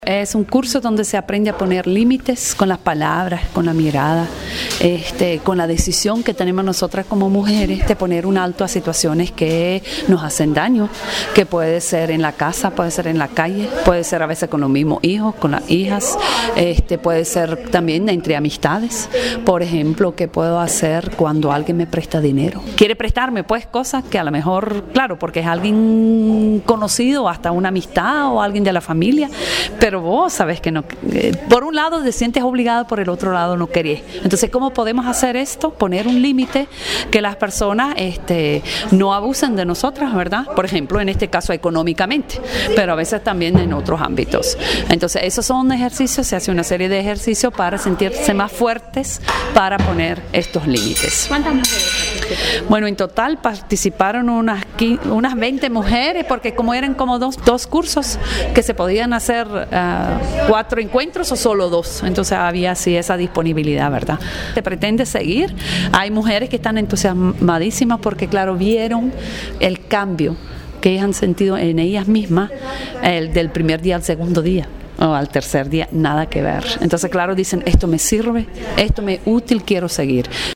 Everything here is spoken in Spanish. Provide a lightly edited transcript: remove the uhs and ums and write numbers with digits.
Es un curso donde se aprende a poner límites con las palabras, con la mirada, con la decisión que tenemos nosotras como mujeres de poner un alto a situaciones que nos hacen daño, que puede ser en la casa, puede ser en la calle, puede ser a veces con los mismos hijos, con las hijas, puede ser también entre amistades. Por ejemplo, ¿qué puedo hacer cuando alguien me presta dinero? Quiere prestarme pues cosas que a lo mejor, claro, porque es alguien conocido, hasta una amistad o alguien de la familia, pero vos sabes que no, por un lado te sientes obligado, por el otro lado no querés. Entonces, ¿cómo podemos hacer esto? Poner un límite, que las personas no abusen de nosotras, ¿verdad? Por ejemplo, en este caso económicamente, pero a veces también en otros ámbitos. Entonces, esos son ejercicios, se hace una serie de ejercicios para sentirse más fuertes, para poner estos límites. ¿Cuántas mujeres participaron? Bueno, en total participaron unas 20 mujeres, porque como eran como dos cursos que se podían hacer 4 encuentros o solo 2, entonces había así esa disponibilidad, ¿verdad? Se pretende seguir, hay mujeres que están entusiasmadísimas porque claro, vieron el cambio que ellas han sentido en ellas mismas del primer día al segundo día o al tercer día, nada que ver. Entonces claro, dicen, esto me sirve, esto me es útil, quiero seguir.